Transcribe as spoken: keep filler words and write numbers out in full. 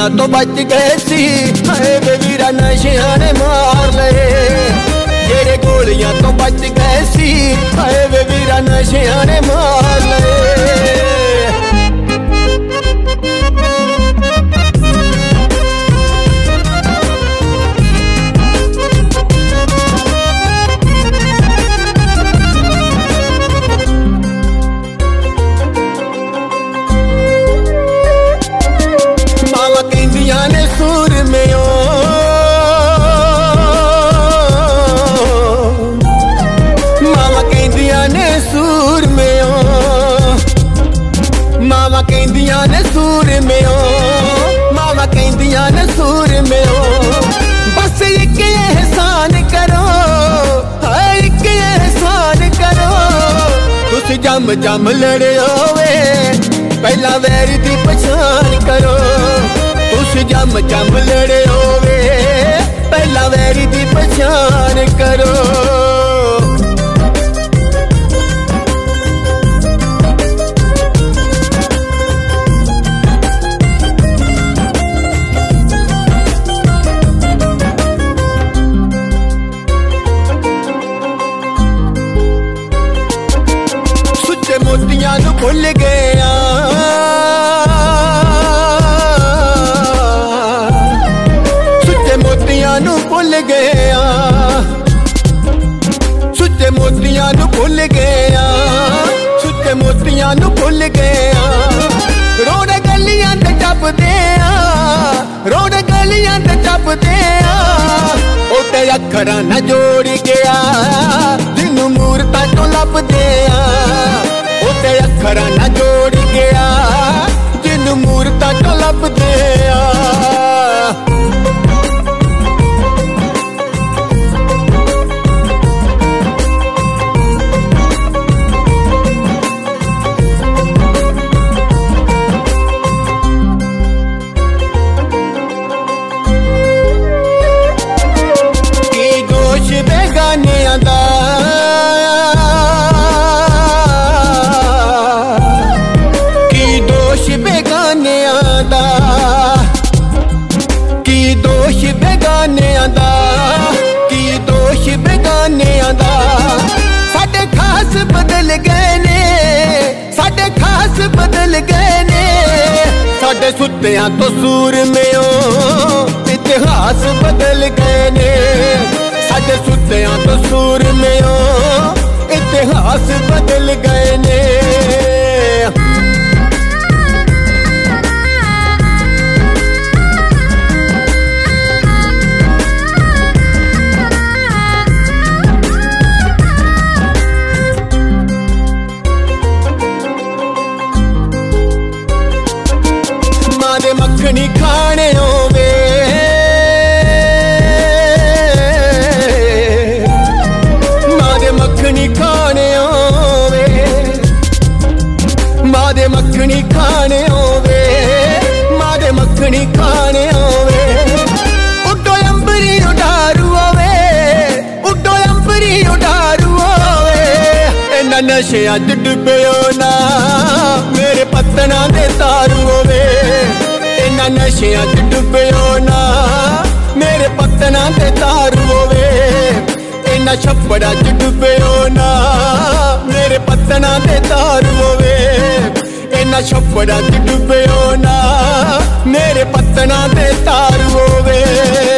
गोलियां तो बच गए सी, हाय वे वीरा नशियां ने मार लए। जेरे गोलियां तो बच गए सी, हाय वे वीरा नशियां ने मार लए। सूर में ओ मावा कहंदियां ने सूर में ओ, मावा कहंदियां ने सूर में ओ, मावा कहंदियां ने सूर में ओ। बस एक एहसान करो, हाय एक एहसान करो, तुस जम जम लड़ियो वे पहला वैर दी पछाण करो। तुस जम जम लड़े होवे पहला वैरी दी पहचान करो। सुच्चे मोतियां नू भुल गया, नू भुल गया, सुच्चे मोतियां नू भुल गया, सुच्चे मोतियां नू भुल गया। रोड गलियां ते टपदे आ, रोड गलियां ते टपदे आ, ओते अखरां ना जोड़ गया जिन्नू मूरतां तो लभदे आ। ओते अखरां ना जोड़ गया जिन्नू मूरतां तो लभदे आ। बेगानियां दा की दोष बेगानियां दा, की दोष बेगानियां दा, की दोष बेगानियां दा। साडे खास बदल गए ने, साडे खास बदल गए ने, साडे सुत्तियां तो सूर में ओ इतिहास बदल गए ने। साडे सुत्तियां तो सूर में ओ इतिहास बदल गए ने। मां दे मक्खनी खाने होवे, मक्खनी खाने होवे, मां दे मक्खनी खाने होवे, मां दे मक्खनी खाने होवे। उड्डो अंबरी उडारू होवे, उड्डो अंबरी उडारू होवे। इन्हां नशियां च डुब्बियो ना मेरे पत्तनां दे तारू होवे। इन्हां नशियां च डुब्बियो ना मेरे पत्तनां दे तारू होवे। इन्ना छप्पड़ा च डुब्बियो ना मेरे पत्तनां दे तारू होवे। इन्ना छप्पड़ा च डुब्बियो ना मेरे पत्तनां दे तारू होवे।